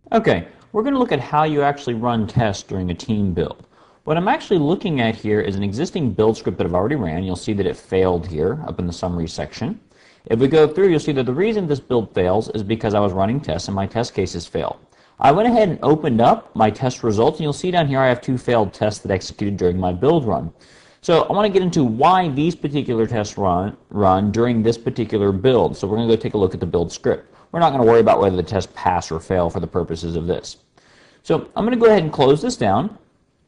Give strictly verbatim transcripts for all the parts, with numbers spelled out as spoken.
Okay, we're going to look at how you actually run tests during a team build. What I'm actually looking at here is an existing build script that I've already ran. You'll see that it failed here up in the summary section. If we go through, you'll see that the reason this build fails is because I was running tests and my test cases fail. I went ahead and opened up my test results, and you'll see down here I have two failed tests that executed during my build run. So I want to get into why these particular tests run, run during this particular build. So we're going to go take a look at the build script. We're not going to worry about whether the tests pass or fail for the purposes of this. So I'm going to go ahead and close this down.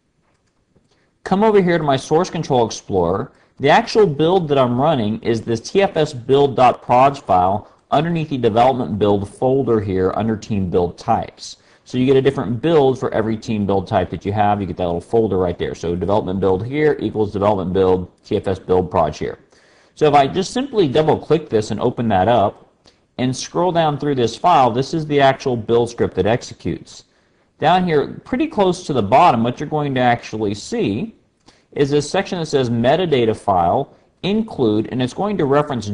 Come over here to my Source Control Explorer. The actual build that I'm running is this T F S build.prods file underneath the development build folder here under team build types. So you get a different build for every team build type that you have. You get that little folder right there. So development build here equals development build T F S build prods here. So if I just simply double click this and open that up and scroll down through this file, this is the actual build script that executes. Down here, pretty close to the bottom, what you're going to actually see is this section that says metadata file include, and it's going to reference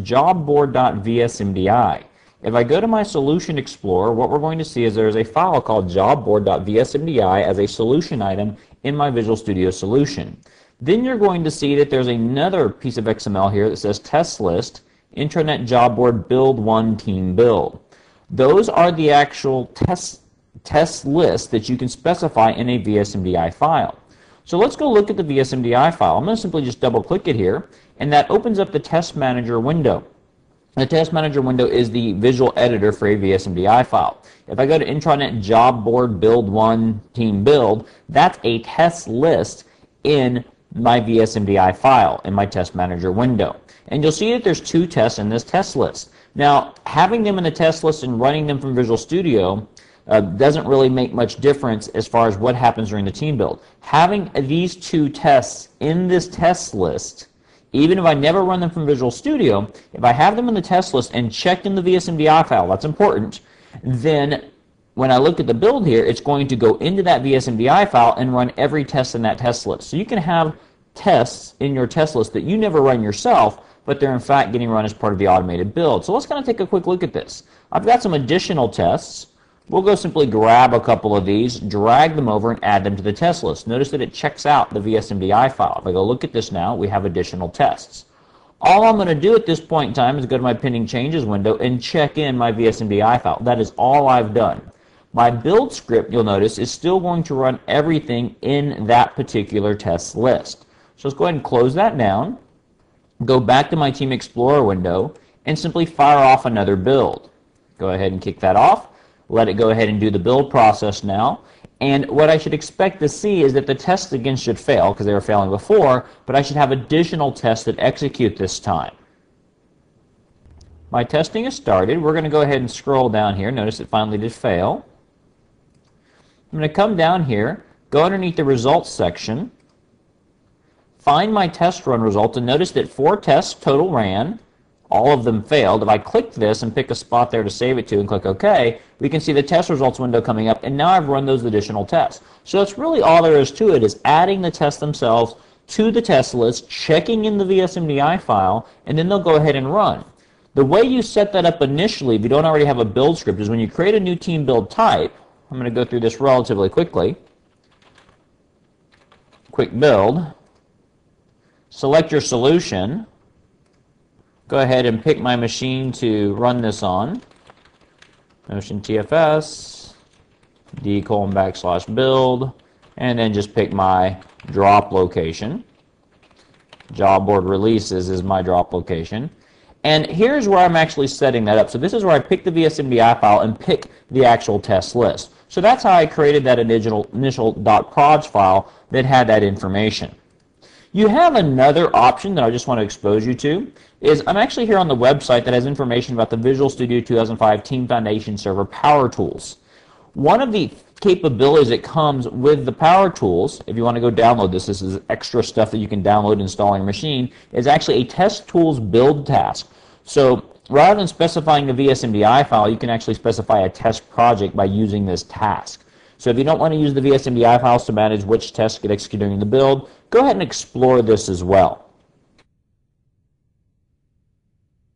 jobboard.vsmdi. If I go to my Solution Explorer, what we're going to see is there's a file called jobboard.vsmdi as a solution item in my Visual Studio solution. Then you're going to see that there's another piece of X M L here that says test list, intranet job board build one team build. Those are the actual test, test lists that you can specify in a V S M D I file. So let's go look at the V S M D I file. I'm going to simply just double click it here, and that opens up the Test Manager window. The Test Manager window is the visual editor for a V S M D I file. If I go to intranet job board build one team build, that's a test list in my V S M D I file in my Test Manager window. And you'll see that there's two tests in this test list. Now, having them in the test list and running them from Visual Studio uh, doesn't really make much difference as far as what happens during the team build. Having these two tests in this test list, even if I never run them from Visual Studio, if I have them in the test list and checked in the V S M D I file, that's important, then when I look at the build here, it's going to go into that V S M D I file and run every test in that test list. So you can have tests in your test list that you never run yourself, but they're in fact getting run as part of the automated build. So let's kind of take a quick look at this. I've got some additional tests. We'll go simply grab a couple of these, drag them over, and add them to the test list. Notice that it checks out the V S M D I file. If I go look at this now, we have additional tests. All I'm going to do at this point in time is go to my pending changes window and check in my V S M D I file. That is all I've done. My build script, you'll notice, is still going to run everything in that particular test list. So let's go ahead and close that down, go back to my Team Explorer window, and simply fire off another build. Go ahead and kick that off. Let it go ahead and do the build process now. And what I should expect to see is that the tests again should fail because they were failing before, but I should have additional tests that execute this time. My testing is started. We're going to go ahead and scroll down here. Notice it finally did fail. I'm going to come down here, go underneath the results section, find my test run result, and notice that four tests total ran. All of them failed. If I click this and pick a spot there to save it to and click OK, we can see the test results window coming up, and now I've run those additional tests. So that's really all there is to it, is adding the tests themselves to the test list, checking in the V S M D I file, and then they'll go ahead and run. The way you set that up initially, if you don't already have a build script, is when you create a new team build type. I'm going to go through this relatively quickly. Quick build. Select your solution. Go ahead and pick my machine to run this on. Motion T F S, D colon backslash build, and then just pick my drop location. Job board releases is my drop location. And here's where I'm actually setting that up. So this is where I pick the V S M D I file and pick the actual test list. So that's how I created that initial, initial .prods file that had that information. You have another option that I just want to expose you to, is I'm actually here on the website that has information about the Visual Studio two thousand five Team Foundation Server Power Tools. One of the capabilities that comes with the Power Tools, if you want to go download this, this is extra stuff that you can download and install on your machine, is actually a test tools build task. So rather than specifying the V S M D I file, you can actually specify a test project by using this task. So if you don't want to use the V S M D I files to manage which tests get executed during the build, go ahead and explore this as well.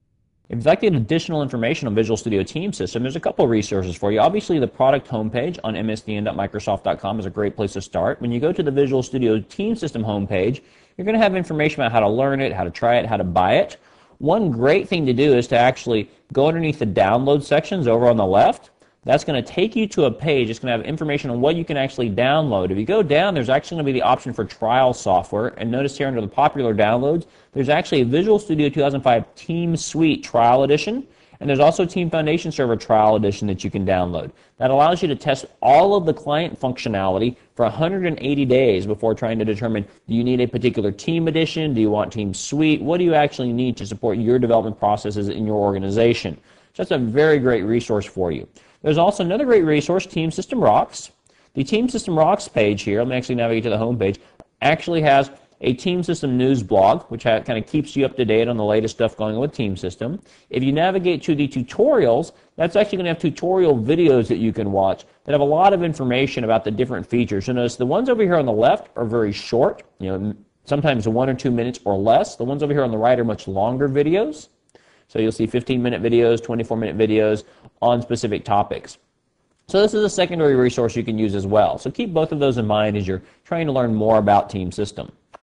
If you'd like to get additional information on Visual Studio Team System, there's a couple of resources for you. Obviously, the product homepage on m s d n dot microsoft dot com is a great place to start. When you go to the Visual Studio Team System homepage, you're going to have information about how to learn it, how to try it, how to buy it. One great thing to do is to actually go underneath the download sections over on the left. That's going to take you to a page. It's going to have information on what you can actually download. If you go down, there's actually going to be the option for trial software. And notice here under the popular downloads, there's actually a Visual Studio two thousand five Team Suite Trial Edition. And there's also Team Foundation Server Trial Edition that you can download. That allows you to test all of the client functionality for one hundred eighty days before trying to determine, do you need a particular Team Edition? Do you want Team Suite? What do you actually need to support your development processes in your organization? So that's a very great resource for you. There's also another great resource, Team System Rocks. The Team System Rocks page here, let me actually navigate to the home page, actually has a Team System news blog, which kind of keeps you up to date on the latest stuff going on with Team System. If you navigate to the tutorials, that's actually going to have tutorial videos that you can watch that have a lot of information about the different features. So notice the ones over here on the left are very short, you know, sometimes one or two minutes or less. The ones over here on the right are much longer videos. So you'll see fifteen minute videos, twenty-four minute videos on specific topics. So this is a secondary resource you can use as well. So keep both of those in mind as you're trying to learn more about Team System.